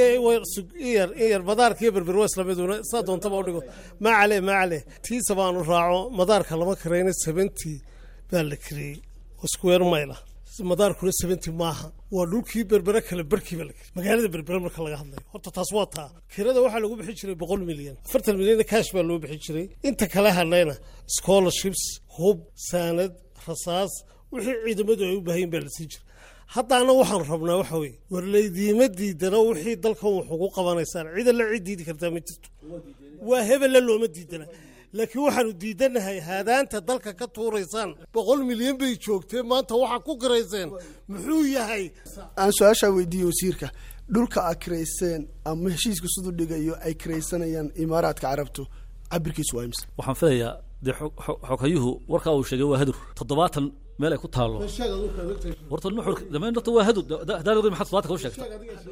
yar yar madaarkii berbera waa islaamiduna saa doontaba u dhigo ma cale ma cale tii sabaanu raaco madaarka lama kareeyna seventy baa la kareeyay square mile madaarkuna seventy maaha waa dhulkii berbera kale barkiiba la magaalada berbera marka laga hadlayo horta taas waa taa kirada waxa lagu bixin jiray boqol milyan afartan milyan cash baa loo bixin jiray inta kale hadlayna scholarships hub sanad rasaas wixii ciidamadu ay u baahan baa la sii jiray haddana waxaan rabnaa waxa weeye warleydiimaddiidana wixii dalkan wax ugu qabanaysaan cid la cid diidi kartaa ma jirto waa hebel la looma diidana laakiin waxaanu diidanahay haadaanta dalka ka tuuraysaan boqol milyan bay joogtay maanta waxa ku garayseen muxuu yahay aan su'aasha weydiiyay wasiirka dhulka akrayseen ama heshiiska sidoo dhigayo ay kraysanayaan Imaaraadka Carabtu cabirkiisu waa imse waxaan filayaa de xogayuhu warka uu sheegay waa hadur toddobaatan meel ay ku taalo horta nuxur damayn horta waa hadur daadooda maxaa toddobaatan ka sheegtay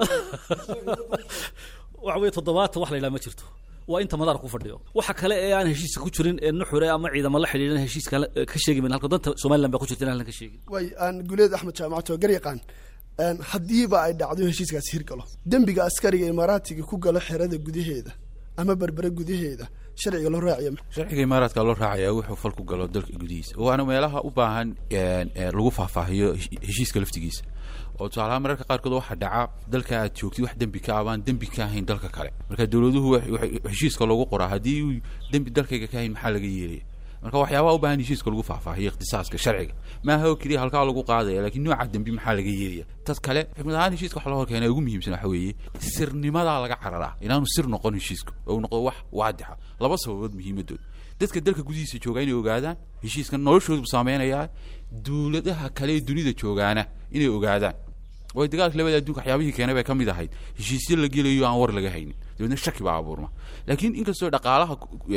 waxa weeye toddobaatan wax la ilaa ma jirto waa inta madaar ku fadhiyo waxa kale ee aan heshiis ku jirin ee nuxure ama ciidamada la xiriirin heshiis kale ka sheegin halka danta Soomaaliland ba ku jirtay aan la ka sheegin way aan guleed Axmed Jaamac oo garyaqaan aan hadiiba ay dhacdo heshiiskaas hirgalo dambiga askariga Imaaraatiga ku galo xirada gudaheeda ama berbera gudaheeda sharciga loo raaciyo sharciga Imaaraadka loo raaciyo wuxuu fal ku galo dalka gudihiisa waana meelaha u baahan lagu faahfaahiyo heshiiska laftigiisa oo tusaalaha mararka qaarkood waxa dhaca dalka aad joogtid wax dambi ka abaan dambi ka ahayn dalka kale marka dawladuhu heshiiska lagu qoraa hadii dambi dalkayga ka ahayn maxaa laga yeelay marka waxyaabaha u baahan heshiiska lagu faahfaahiyo ikhtisaaska sharciga ma aha oo kaliya halka lagu qaadayo laakiin nooca dambi maxaa laga yeelay tad kale xigmad ahaan heshiiska waxa loo horkeenay ugu muhiimsan waxa weeye sirnimada laga cararaa inaanu sir noqon heshiisku oo noqdo wax waadixa laba sababood muhiimadood dadka dalka gudihiisa jooga inay ogaadaan heshiiskan noloshoodu saameynaya dawladaha kale ee dunida joogaana inay ogaadaan way dagaalka labada adduunka waxyaabihii keenay bay kamid ahayd heshiisyo la gelayo aan war laga haynin dadna shaki baa abuurma laakiin inkastoo dhaqaalaha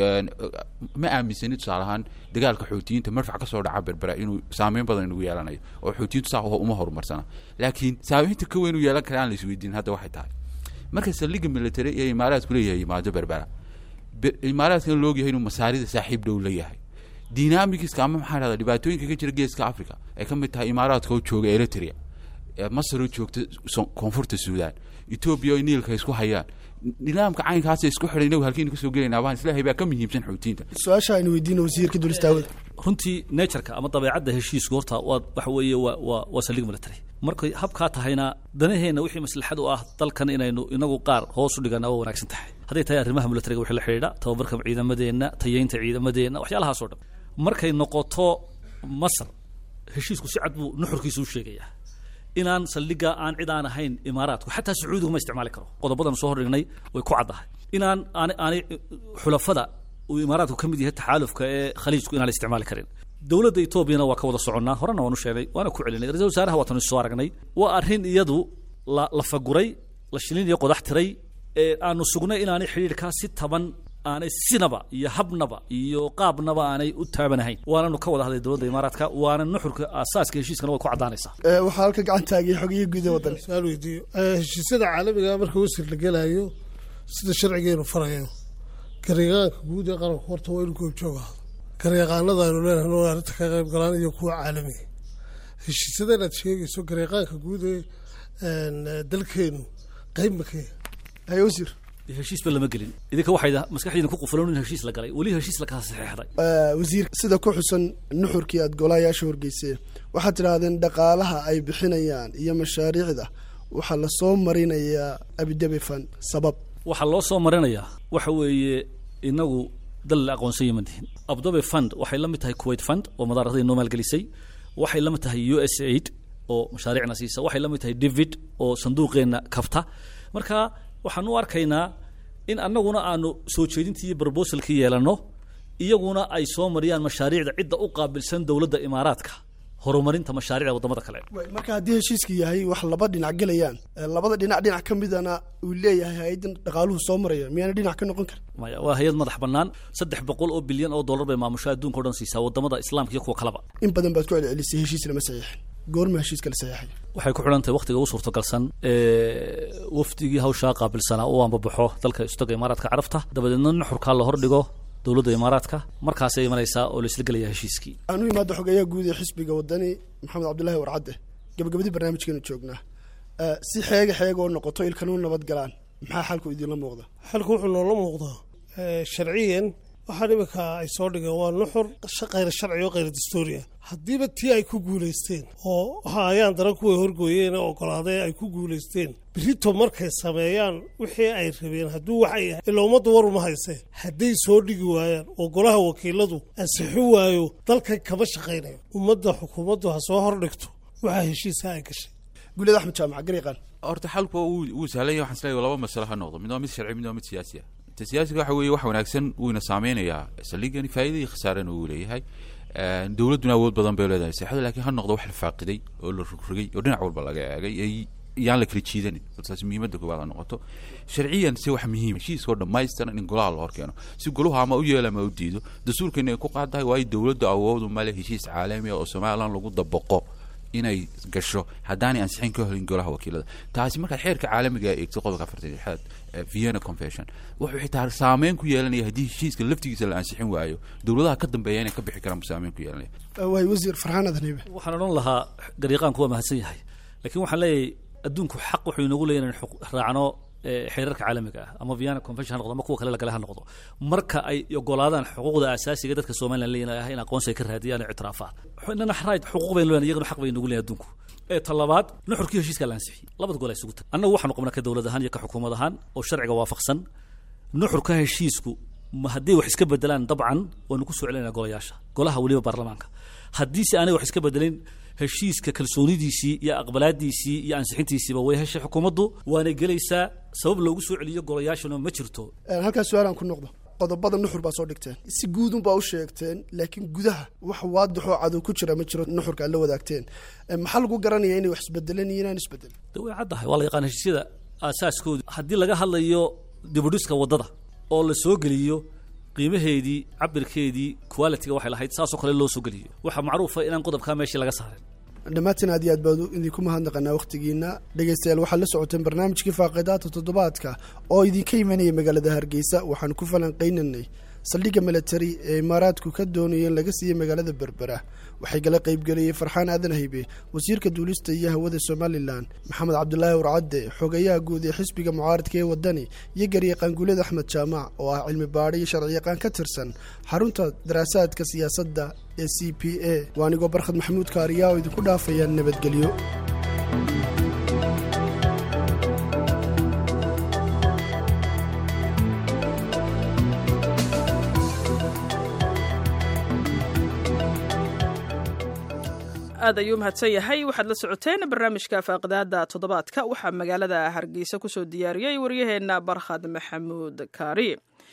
ma aaminsan tusaalahan dagaalka xoutiyiinta marfac ka soo dhaca berbera inuu saameyn badan inuu yeelanayo oo xoutiyiintu saa uma horumarsana laakiin saameynta ka weyn uu yeelan kara aan la isweydiin hadda waxay tahay marka saldhigga military ee Imaaraadku leeyahay yimaado berbera Imaaraadka loo yahay inuu masaarida saaxiib dhow leeyahay dynamics ama maxaa dhada dhibaatooyinka ka jira geeska Afrika ay ka mid tahay Imaaraadka oo jooga Eritrea Masar oo joogta koonfurta Suudaan Ethiopia oo Niilka isku hayaan nidaamka caynkaas isku xidhay halkeen ka soo galeynaa baan islaahay baa ka muhiimsan xoutiinta su'aasha aynu weydiino wasiirka dulistaaga runtii nature-ka ama dabeecadda heshiisku horta waa waxa weeye waa waa saldhig military markay habka tahayna danaheena wixii maslaxad u ah dalkan inaynu inagu qaar hoos u dhigana oo wanaagsan tahay haday tahay arrimaha military-ga wixii la xiriira tababarka ciidamadeena tayeynta ciidamadeena waxyaalahaas oo dhan markay noqoto Masar heshiisku si cad buu nuxurkiisu u sheegayaa inaan saldhiga aan cid aan ahayn Imaaraadku xataa Sacuudigu ma isticmaali karo qodobadan soo hordhignay way ku cadahay inaan aan aan xulafada oo Imaaraadku kamid yahay taxaalufka ee Khaliijku inaan la isticmaali karin dawladda Ethiopia waa ka wada soconaa horena waanu sheegay waana ku celinay ra'iisul wasaaraha waatan soo aragnay waa arrin iyadu la la faguray la shilin iyo qodax tiray ee aanu sugnay inaanay xiriirka si taban aanay sinaba iyo habnaba iyo qaabnaba aanay u taabanahayn waananu ka wada hadlay dowladda imaaraadka waana nuxurka aasaaska heshiiskana way ku caddaanaysaa waxaa halka gacan taagay xogiyo guud ee waddan su-aal weydiiyo heshiisyada caalamiga marka wasir la gelayo sida sharcigeenu farayo garyaqaanka guud ee qaranku horta waa inuu goobjoog ahdo garyaqaanada aynu leenahay noo arrinta ka qayb galaan iyo kuwa caalamiga heshiisyada inaad sheegayso garyaqaanka guud ee dalkeenu qayb makee hay wasiir heshiisba lama gelin idinka waxay maskaxdiina ku qufulan in heshiis la galay weli heshiis la kala saxeexday wasiir sida ku xusan nuxurkii aad golayaasha horgeyseen waxaad tidhaahdeen dhaqaalaha ay bixinayaan iyo mashaariicda waxaa la soo marinayaa abidabi fan sabab waxaa loo soo marinayaa waxa weeye inagu dal la aqoonsan yaman dihin abudabi fund waxay la mid tahay kuwait fund oo madaaradii noo maalgelisay waxay la mid tahay u s aid oo mashaariicna siisa waxay la mid tahay david oo sanduuqeenna kabta marka waxaan u arkaynaa in annaguna aanu soo jeedintii iyo brobosalkii yeelanno iyaguna ay soo mariyaan mashaariicda cidda u qaabilsan dowladda imaaraadka horumarinta mashaariicda wadamada kale marka haddii heshiiska yahay wax laba dhinac gelayaan labada dhinac dhinac ka midana uu leeyahay hay-adan dhaqaaluhu soo maraya miyaana dhinac ka noqon karin maya waa hay-ad madax bannaan saddex boqol oo bilyan oo dollar bay maamusho adduunka o dhan siisaa wadamada islaamka iyo kuwa kaleba in badan baad ku celcelisay heshiis lama saxiixin goorma heshiiska la saxiixay waxay ku xidhan tahay waqtiga u suurtagalsan wafdigii hawshaa qaabilsanaa uu ambabaxo dalka istaga imaaraadka carabta dabadeedna nuxurkaa la hordhigo dowladda imaaraadka markaasay imanaysaa oo laisla gelaya heshiiskii aan u imaado xogeeyaha guud ee xisbiga wadani maxamed cabdullaahi warcadde gabagabadii barnaamijkeenu joognaa si xeega xeega oo noqoto ilkanu nabad galaan maxaa xalku idinla muuqda xalku wuxuu noola muuqdaa sharciyan waxaan iminka ay soo dhigeen waa nuxur khayr sharci oo khayr dastuuriya haddiiba tii ay ku guulaysteen oo waxa ayaan daran kuway horgooyeen ee ogolaadee ay ku guulaysteen berito markay sameeyaan wixii ay rabeen hadduu waxay yahay ilaa ummadda war uma haysee hadday soo dhigi waayaan oo golaha wakiiladu ansixi waayo dalkan kama shaqaynayo ummadda xukuumaddu ha soo hordhigto waxaa heshiisa ay gashay guuled axmed jaamac garyaqaan horta xalku wuu sahlan yahay waxaan isleeyahay laba masale ha noqdo mid waa mid sharci mid waa mid siyaasi ah siyaasiga waxa weeye wax wanaagsan wuuna saameynayaa saldhigani faa'iido iyo khasaarana uu leeyahay dowladduna awood badan bay leedahay sixada laakiin ha noqdo wax la faaqiday oo la rogrogay oo dhinac walba laga eegay yaan la kala jiidanin taasi muhiimadda koowaad ha noqoto sharciyan si wax muhiim heshiiska oo dhammaystiran in golaha la horkeeno si goluhu ama u yeelo ama u diido dastuurkeena ay ku qaadahay waayo dowladdu awoodu male heshiis caalami oo somaliland lagu dabaqo inay gasho haddaanay ansixin ka helin golaha wakiilada taasi markaad xeerka caalamiga eegto qodobka afartan iyo lixaad Vienna Convention wuxuu xitaa saameyn ku yeelanaya haddii heshiiska laftigiisa la ansixin waayo dowladaha ka dambeeya inay ka bixi karaan saameyn ku yeelanaya way wasiir farxaan adaniibe waxaan odhan lahaa garyaqaanku waa mahadsan yahay laakiin waxaan leeyahay adduunku xaq wuxuu inoogu leeyahay in raacno xeerarka caalamiga ah ama Vienna Convention ha noqdo ama kuwa kale la kale ha noqdo marka ay ogolaadaan xuquuqda aasaasiga dadka Soomaaliland leeyahay in aqoonsi ka raadiyaan ictiraafaan waxna xarayd xuquuq bay leeyahay iyaguna xaq bay inoogu leeyahay adduunku ee talabaad nuxurkii heshiiska la ansixiyay labada gol ay isugu tag annagu waxaanu qabnaa ka dowlad ahaan iyo ka xukuumad ahaan oo sharciga waafaqsan nuxurka heshiisku ma haddii wax iska bedelaan dabcan waanu ku soo celinaa golayaasha golaha waliba baarlamaanka haddii si aanay wax iska bedelin heshiiska kalsoonidiisii iyo aqbalaadiisii iyo ansixintiisiiba way heshay xukuumaddu waana gelaysaa sabab loogu soo celiyo golayaashana ma jirto halkaas su-aalaan ku noqdo qodobada nuxur baa soo dhigteen si guudun baa u sheegteen laakiin gudaha wax waadixoo cadow ku jira ma jiro nuxurka aad la wadaagteen maxaa lagu garanaya inay wax isbedelan iyo inaan isbedelin de way caddahay waa la yaqaan heshiisyada aasaaskooda haddii laga hadlayo dibudhiska waddada oo la soo geliyo qiimaheedii cabirkeedii quality-ga waxay lahayd saasoo kale loo soo geliyo waxaa macruufa inaan qodobkaa meeshii laga saarin dhammaantiin aad iyo aad baad idinku mahadnaqanaa wakhtigiina dhegaystayaal waxaad la socoteen barnaamijkii faaqidaata toddobaadka oo idinka imanaya magaalada hargeysa waxaan ku falanqaynanay saldhigga milatari ee imaaraadku ka doonayeen laga siiyey magaalada berbera waxay kala qaybgeliyey farxaan aadan haybe wasiirka duulista iyo hawada somalilan maxamed cabdulaahi warcadde xogayaha guud ee xisbiga mucaaradka ee wadani iyo garyaqaan guuled axmed jaamac oo ah cilmi baadhi iyo sharciyaqaan ka tirsan xarunta daraasaadka siyaasadda ee c p a waa anigoo barkhad maxamuud kaariyaa oo idinku dhaafayaan nabadgelyo aad ayuu mahadsan yahay waxaad la socoteen barnaamijka faaqidaada toddobaadka waxaa magaalada hargeysa kusoo diyaariyey waryaheena barkhad maxamuud kaari